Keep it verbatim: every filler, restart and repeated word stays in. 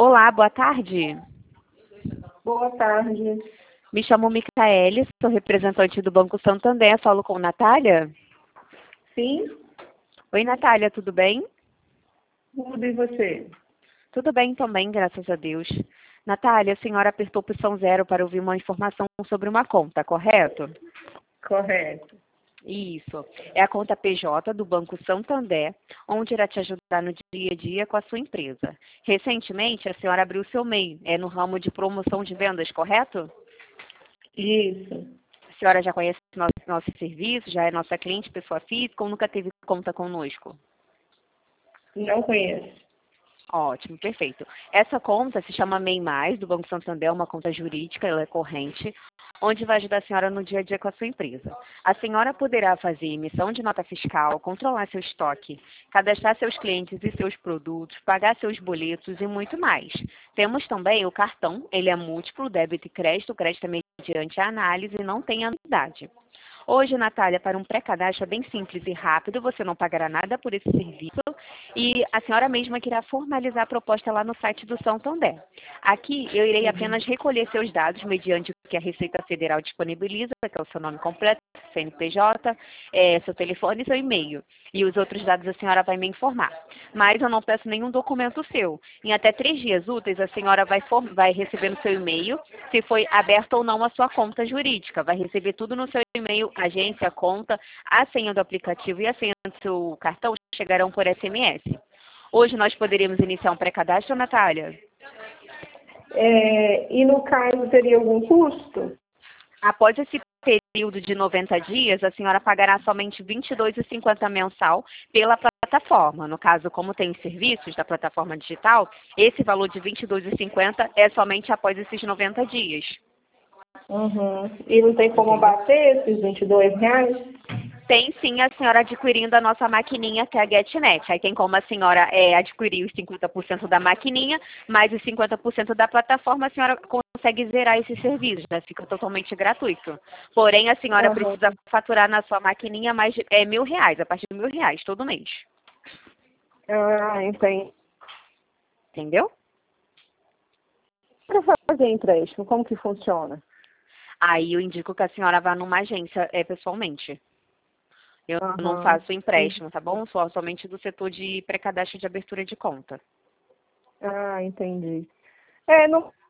Olá, boa tarde. Boa tarde. Me chamo Micaele, sou representante do Banco Santander, falo com Natália. Sim? Oi, Natália, tudo bem? Tudo e você? Tudo bem também, graças a Deus. Natália, a senhora apertou opção zero para ouvir uma informação sobre uma conta, correto? Correto. Isso. É a conta P J do Banco Santander, onde irá te ajudar no dia a dia com a sua empresa. Recentemente, a senhora abriu seu M E I, é no ramo de promoção de vendas, correto? Isso. A senhora já conhece nosso, nosso serviço, já é nossa cliente, pessoa física, ou nunca teve conta conosco? Não conheço. Ótimo, perfeito. Essa conta se chama M E I Mais, do Banco Santander, é uma conta jurídica, ela é corrente, onde vai ajudar a senhora no dia a dia com a sua empresa. A senhora poderá fazer emissão de nota fiscal, controlar seu estoque, cadastrar seus clientes e seus produtos, pagar seus boletos e muito mais. Temos também o cartão, ele é múltiplo, débito e crédito, o crédito é mediante a análise e não tem anuidade. Hoje, Natália, para um pré-cadastro é bem simples e rápido, você não pagará nada por esse serviço e a senhora mesma que irá formalizar a proposta lá no site do Santander. Aqui eu irei apenas recolher seus dados mediante o que a Receita Federal disponibiliza, que é o seu nome completo, C N P J, é, seu telefone e seu e-mail. E os outros dados a senhora vai me informar. Mas eu não peço nenhum documento seu. Em até três dias úteis, a senhora vai, for, vai receber no seu e-mail se foi aberta ou não a sua conta jurídica. Vai receber tudo no seu e-mail, agência, conta, a senha do aplicativo e a senha do seu cartão chegarão por S M S. Hoje nós poderíamos iniciar um pré-cadastro, Natália? É, e no caso, teria algum custo? Após esse período de noventa dias, a senhora pagará somente vinte e dois reais e cinquenta centavos mensal pela plataforma. No caso, como tem os serviços da plataforma digital, esse valor de vinte e dois reais e cinquenta centavos é somente após esses noventa dias. Uhum. E não tem como abater esses vinte e dois reais? Tem sim, a senhora adquirindo a nossa maquininha, que é a GetNet. Aí tem como a senhora é, adquirir os cinquenta por cento da maquininha, mais os cinquenta por cento da plataforma, a senhora consegue zerar esse serviço, né? Fica totalmente gratuito. Porém, a senhora Uhum. precisa faturar na sua maquininha mais de é, mil reais, a partir de mil reais todo mês. Ah, entendi. Entendeu? Para fazer empréstimo, como que funciona? Aí eu indico que a senhora vá numa agência é, pessoalmente. Eu Uhum. não faço empréstimo, tá bom? Sou somente do setor de pré-cadastro de abertura de conta. Ah, entendi. É, no